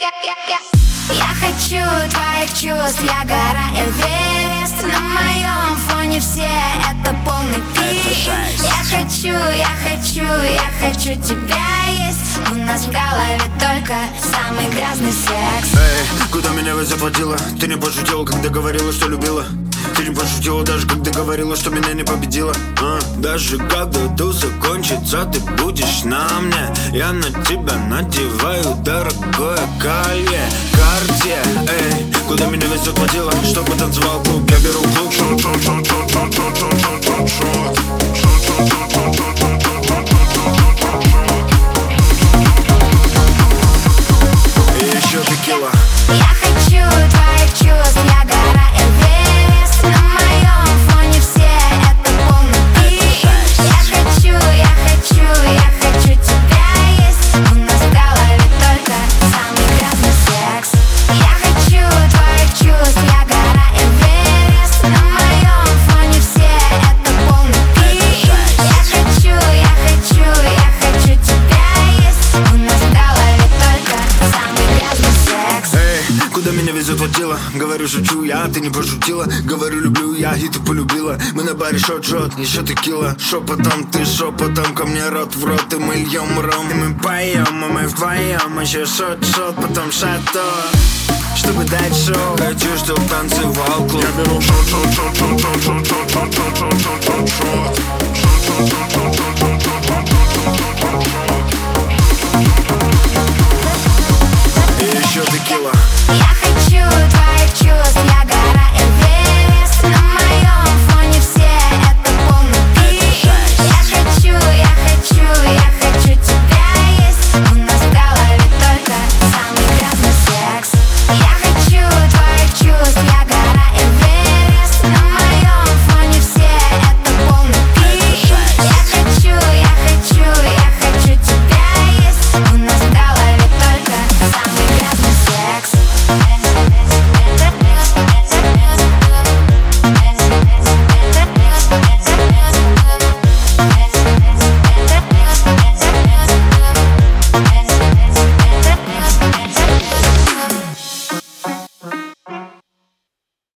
Я хочу твоих чувств, я гора Эверест. На моем фоне все это полный пиздец. Я хочу тебя есть. У нас в голове только самый грязный секс. Эй, куда меня вы заплатила? Ты не пошутила, когда говорила, что любила. Ты не пошутила даже, когда говорила, что меня не победила. Даже когда туз закончится, ты будешь на мне. Я на тебя надеваю дорогое колье Cartier. Эй, куда меня везет водила? Чтобы танцевал клуб, я беру клуб. И еще текила. Я хочу твоих чувств, я гора Эверест. На моем фоне все это полный пиздец. Я хочу тебя есть. У нас в голове только самый грязный секс. Я хочу твоих чувств, я гора Эверест. На моем фоне все это полный пиздец. Я хочу тебя есть. У нас в голове только самый грязный секс. Эй, куда меня везет водила? Говорю, шучу я, ты не пошутила. Говорю, люблю я, и ты полюбила. Мы на баре шот-шот, еще текила. Шепотом, ты шепотом, ко мне рот в рот. И мы льем ром, и мы поем, и мы вдвоем. Еще шот-шот, потом шато, чтобы дать шоу. Хочу, чтоб танцевал клуб. Я беру и еще текила. Я хочу